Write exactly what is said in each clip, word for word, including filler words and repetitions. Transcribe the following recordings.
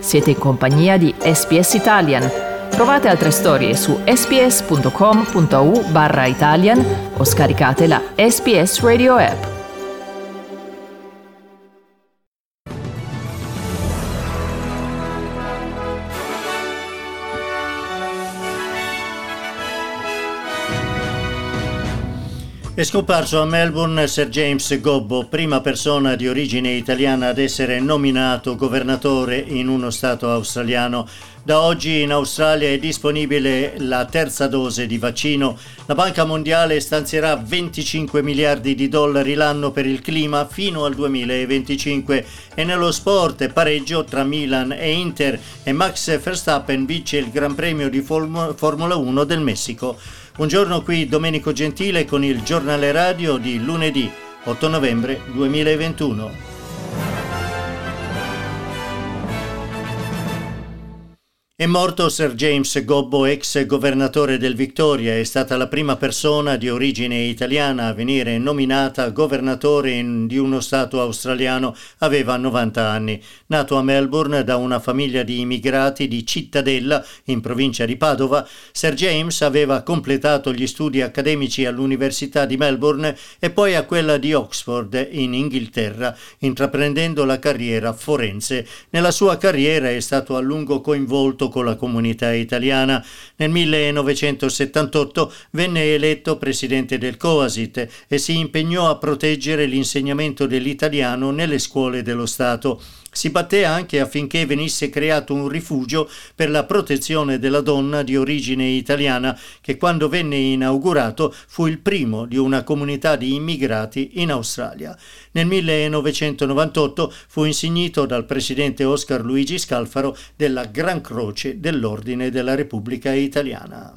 Siete in compagnia di S B S Italian. Trovate altre storie su sbs.com.au barra Italian o scaricate la S B S Radio app. È scomparso a Melbourne Sir James Gobbo, prima persona di origine italiana ad essere nominato governatore in uno stato australiano. Da oggi in Australia è disponibile la terza dose di vaccino. La Banca Mondiale stanzierà venticinque miliardi di dollari l'anno per il clima fino al duemilaventicinque. E nello sport pareggio tra Milan e Inter e Max Verstappen vince il Gran Premio di Formula uno del Messico. Buongiorno, qui Domenico Gentile con il giornale radio di lunedì otto novembre duemilaventuno. È morto Sir James Gobbo, ex governatore del Victoria. È stata la prima persona di origine italiana a venire nominata governatore in, di uno stato australiano. Aveva novanta anni. Nato a Melbourne da una famiglia di immigrati di Cittadella, in provincia di Padova, Sir James aveva completato gli studi accademici all'Università di Melbourne e poi a quella di Oxford in Inghilterra, intraprendendo la carriera forense. Nella sua carriera è stato a lungo coinvolto con la comunità italiana. Nel millenovecentosettantotto venne eletto presidente del COASIT e si impegnò a proteggere l'insegnamento dell'italiano nelle scuole dello Stato. Si batté anche affinché venisse creato un rifugio per la protezione della donna di origine italiana, che quando venne inaugurato fu il primo di una comunità di immigrati in Australia. Nel millenovecentonovantotto fu insignito dal presidente Oscar Luigi Scalfaro della Gran Croce dell'Ordine della Repubblica Italiana.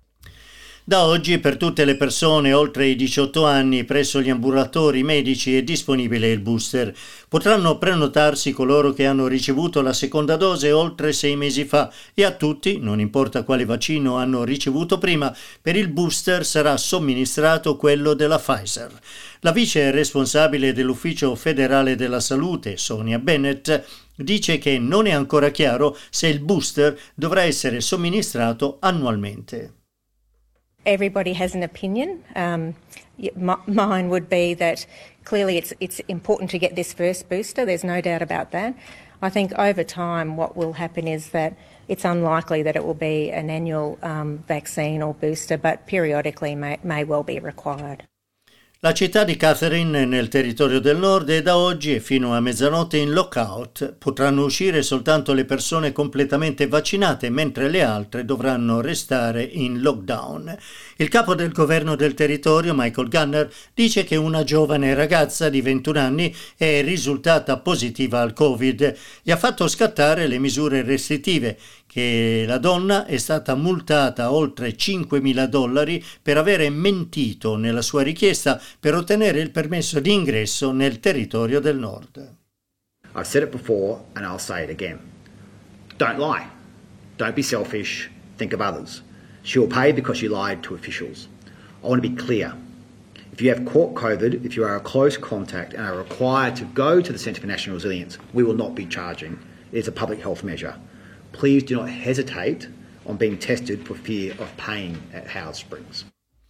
Da oggi per tutte le persone oltre i diciotto anni presso gli ambulatori medici è disponibile il booster. Potranno prenotarsi coloro che hanno ricevuto la seconda dose oltre sei mesi fa e a tutti, non importa quale vaccino hanno ricevuto prima, per il booster sarà somministrato quello della Pfizer. La vice responsabile dell'Ufficio federale della salute, Sonia Bennett, dice che non è ancora chiaro se il booster dovrà essere somministrato annualmente. Everybody has an opinion. Um, m- mine would be that clearly it's it's important to get this first booster. There's no doubt about that. I think over time what will happen is that it's unlikely that it will be an annual um, vaccine or booster, but periodically may, may well be required. La città di Katherine, nel territorio del nord, è da oggi e fino a mezzanotte in lockout. Potranno uscire soltanto le persone completamente vaccinate, mentre le altre dovranno restare in lockdown. Il capo del governo del territorio, Michael Gunner, dice che una giovane ragazza di ventuno anni è risultata positiva al Covid e ha fatto scattare le misure restrittive, che la donna è stata multata a oltre cinquemila dollari per avere mentito nella sua richiesta per ottenere il permesso di ingresso nel territorio del nord. I've said it before and I'll say it again. Don't lie. Don't be selfish. Think of others. She will pay because you lied to officials. I want to be clear. If you have caught COVID, if you are a close contact and are required to go to the Centre for National Resilience, we will not be charging. It is a public health measure. Please do not hesitate on being tested for fear of pain at Howard Springs.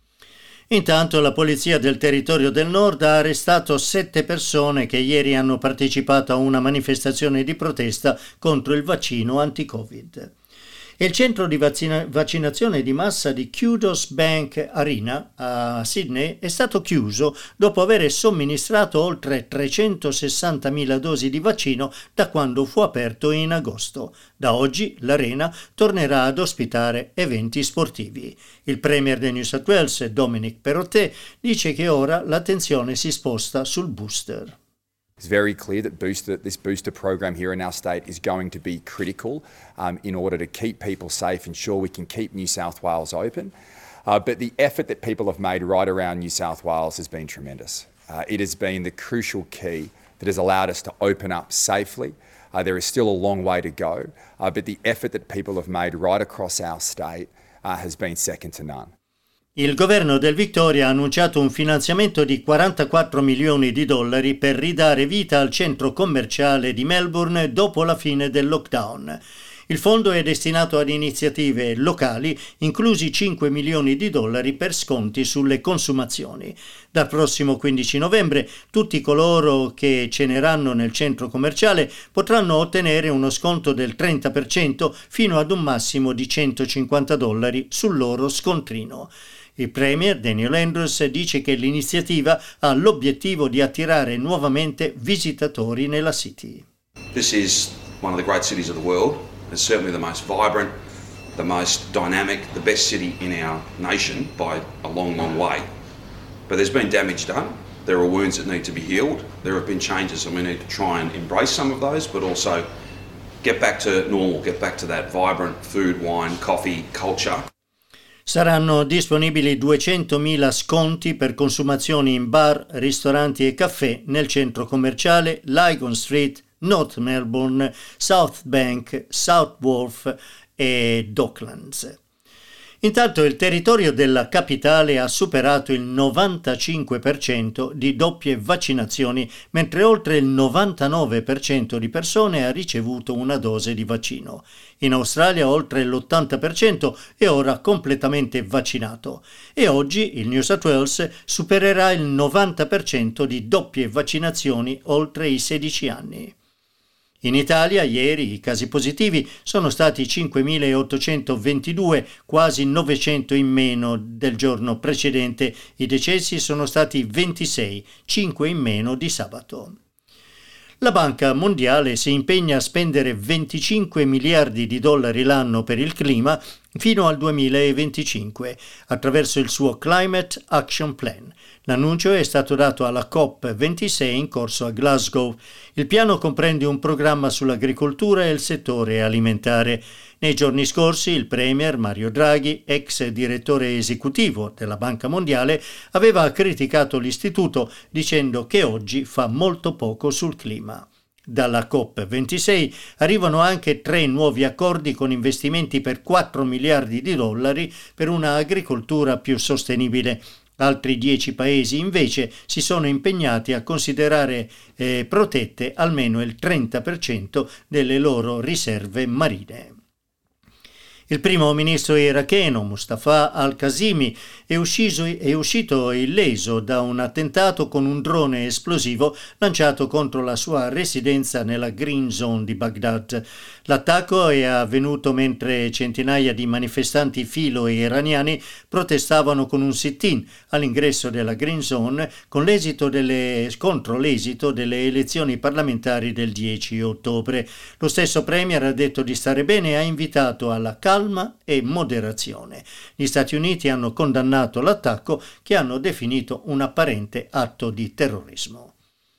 Intanto la polizia del territorio del nord ha arrestato sette persone che ieri hanno partecipato a una manifestazione di protesta contro il vaccino anti-Covid. Il centro di vaccina- vaccinazione di massa di Kudos Bank Arena a Sydney è stato chiuso dopo aver somministrato oltre trecentosessantamila dosi di vaccino da quando fu aperto in agosto. Da oggi l'arena tornerà ad ospitare eventi sportivi. Il premier di New South Wales, Dominic Perrottet, dice che ora l'attenzione si sposta sul booster. It's very clear that booster, this booster program here in our state is going to be critical um, in order to keep people safe, ensure we can keep New South Wales open. Uh, but the effort that people have made right around New South Wales has been tremendous. Uh, it has been the crucial key that has allowed us to open up safely. Uh, there is still a long way to go, uh, but the effort that people have made right across our state uh, has been second to none. Il governo del Victoria ha annunciato un finanziamento di quarantaquattro milioni di dollari per ridare vita al centro commerciale di Melbourne dopo la fine del lockdown. Il fondo è destinato ad iniziative locali, inclusi cinque milioni di dollari per sconti sulle consumazioni. Dal prossimo quindici novembre tutti coloro che ceneranno nel centro commerciale potranno ottenere uno sconto del trenta per cento fino ad un massimo di centocinquanta dollari sul loro scontrino. Il Premier Daniel Andrews dice che l'iniziativa ha l'obiettivo di attirare nuovamente visitatori nella City. This is one of the great cities of the world. It's certainly the most vibrant, the most dynamic, the best city in our nation by a long, long way. But there's been damage done. There are wounds that need to be healed. There have been changes and we need to try and embrace some of those, but also get back to normal, get back to that vibrant food, wine, coffee culture. Saranno disponibili duecentomila sconti per consumazioni in bar, ristoranti e caffè nel centro commerciale Lygon Street, North Melbourne, South Bank, South Wharf e Docklands. Intanto il territorio della capitale ha superato il novantacinque per cento di doppie vaccinazioni, mentre oltre il novantanove per cento di persone ha ricevuto una dose di vaccino. In Australia oltre l'ottanta per cento è ora completamente vaccinato e oggi il New South Wales supererà il novanta per cento di doppie vaccinazioni oltre i sedici anni. In Italia ieri i casi positivi sono stati cinquemilaottocentoventidue, quasi novecento in meno del giorno precedente. I decessi sono stati ventisei, cinque in meno di sabato. La Banca Mondiale si impegna a spendere venticinque miliardi di dollari l'anno per il clima fino al duemilaventicinque attraverso il suo Climate Action Plan. L'annuncio è stato dato alla COP ventisei in corso a Glasgow. Il piano comprende un programma sull'agricoltura e il settore alimentare. Nei giorni scorsi il Premier Mario Draghi, ex direttore esecutivo della Banca Mondiale, aveva criticato l'istituto dicendo che oggi fa molto poco sul clima. Dalla COP ventisei arrivano anche tre nuovi accordi con investimenti per quattro miliardi di dollari per una agricoltura più sostenibile. Altri dieci paesi invece si sono impegnati a considerare eh, protette almeno il trenta per cento delle loro riserve marine. Il primo ministro iracheno Mustafa al-Kazimi è, uscito, è uscito illeso da un attentato con un drone esplosivo lanciato contro la sua residenza nella Green Zone di Baghdad. L'attacco è avvenuto mentre centinaia di manifestanti filo-iraniani protestavano con un sit-in all'ingresso della Green Zone con l'esito delle, contro l'esito delle elezioni parlamentari del dieci ottobre. Lo stesso premier ha detto di stare bene e ha invitato alla calma e moderazione. Gli Stati Uniti hanno condannato l'attacco che hanno definito un apparente atto di terrorismo.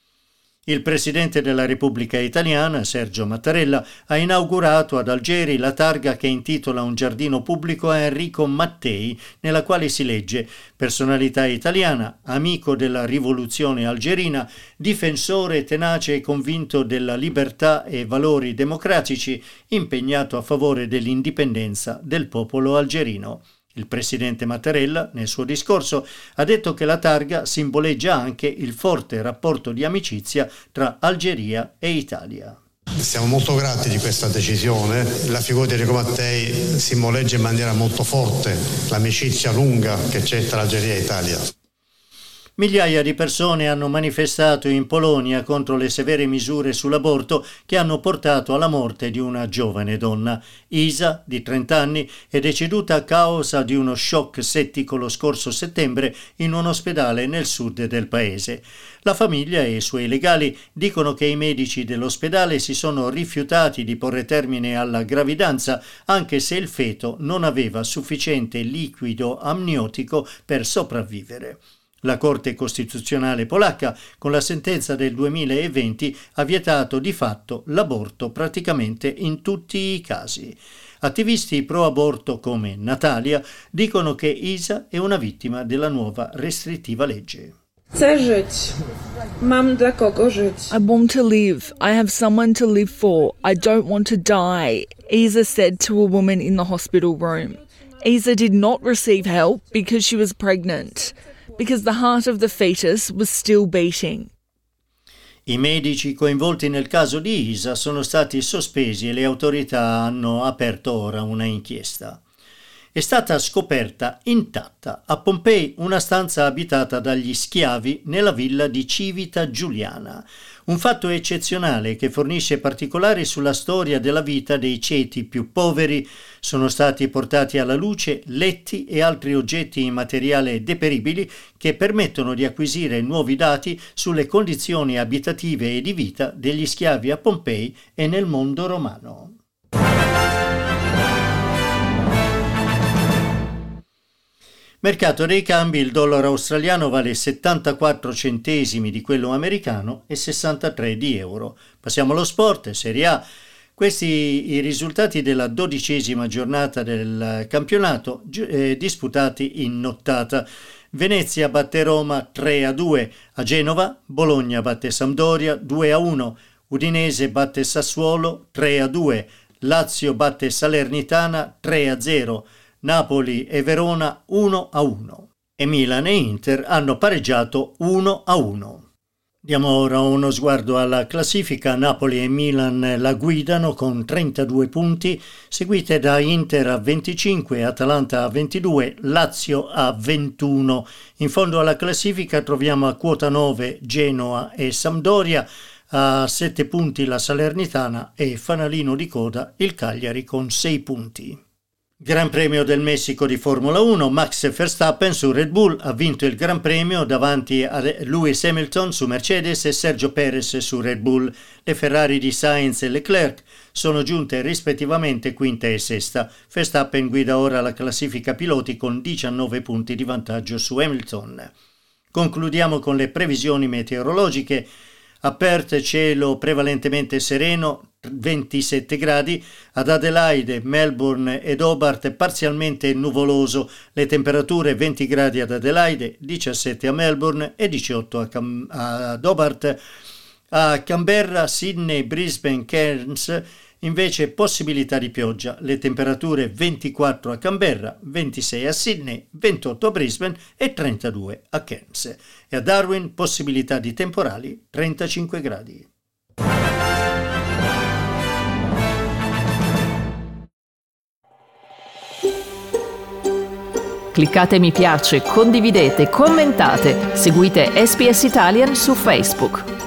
Il presidente della Repubblica Italiana, Sergio Mattarella, ha inaugurato ad Algeri la targa che intitola un giardino pubblico a Enrico Mattei, nella quale si legge: personalità italiana, amico della rivoluzione algerina, difensore tenace e convinto della libertà e valori democratici, impegnato a favore dell'indipendenza del popolo algerino. Il presidente Mattarella, nel suo discorso, ha detto che la targa simboleggia anche il forte rapporto di amicizia tra Algeria e Italia. Siamo molto grati di questa decisione. La figura di Enrico Mattei simboleggia in maniera molto forte l'amicizia lunga che c'è tra Algeria e Italia. Migliaia di persone hanno manifestato in Polonia contro le severe misure sull'aborto che hanno portato alla morte di una giovane donna. Isa, di trenta anni, è deceduta a causa di uno shock settico lo scorso settembre in un ospedale nel sud del paese. La famiglia e i suoi legali dicono che i medici dell'ospedale si sono rifiutati di porre termine alla gravidanza anche se il feto non aveva sufficiente liquido amniotico per sopravvivere. La Corte Costituzionale polacca, con la sentenza del duemilaventi, ha vietato di fatto l'aborto praticamente in tutti i casi. Attivisti pro-aborto come Natalia dicono che Isa è una vittima della nuova restrittiva legge. Chcę żyć. Mam dla kogo żyć. I want to live. I have someone to live for. I don't want to die, Isa said to a woman in the hospital room. Isa did not receive help because she was pregnant, because the heart of the fetus was still beating. I medici coinvolti nel caso di Isa sono stati sospesi e le autorità hanno aperto ora una inchiesta. È stata scoperta intatta a Pompei una stanza abitata dagli schiavi nella villa di Civita Giuliana, un fatto eccezionale che fornisce particolari sulla storia della vita dei ceti più poveri. Sono stati portati alla luce letti e altri oggetti in materiale deperibili che permettono di acquisire nuovi dati sulle condizioni abitative e di vita degli schiavi a Pompei e nel mondo romano. Mercato dei cambi: il dollaro australiano vale settantaquattro centesimi di quello americano e sessantatré di euro. Passiamo allo sport, Serie A. Questi i risultati della dodicesima giornata del campionato eh, disputati in nottata. Venezia batte Roma tre a due, a Genova Bologna batte Sampdoria due a uno, Udinese batte Sassuolo tre a due, Lazio batte Salernitana tre a zero, Napoli e Verona uno a uno e Milan e Inter hanno pareggiato uno a uno. Diamo ora uno sguardo alla classifica. Napoli e Milan la guidano con trentadue punti, seguite da Inter a venticinque, Atalanta a ventidue, Lazio a ventuno. In fondo alla classifica troviamo a quota nove Genoa e Sampdoria, a sette punti la Salernitana e fanalino di coda il Cagliari con sei punti. Gran Premio del Messico di Formula uno, Max Verstappen su Red Bull ha vinto il Gran Premio davanti a Lewis Hamilton su Mercedes e Sergio Perez su Red Bull. Le Ferrari di Sainz e Leclerc sono giunte rispettivamente quinta e sesta. Verstappen guida ora la classifica piloti con diciannove punti di vantaggio su Hamilton. Concludiamo con le previsioni meteorologiche. A Perth cielo prevalentemente sereno, ventisette gradi, ad Adelaide, Melbourne ed Hobart parzialmente nuvoloso, le temperature venti gradi ad Adelaide, diciassette a Melbourne e diciotto a Cam- ad Hobart. A Canberra, Sydney, Brisbane, Cairns invece possibilità di pioggia, le temperature ventiquattro a Canberra, ventisei a Sydney, ventotto a Brisbane e trentadue a Cairns. E a Darwin possibilità di temporali, trentacinque gradi. Cliccate mi piace, condividete, commentate, seguite S B S Italian su Facebook.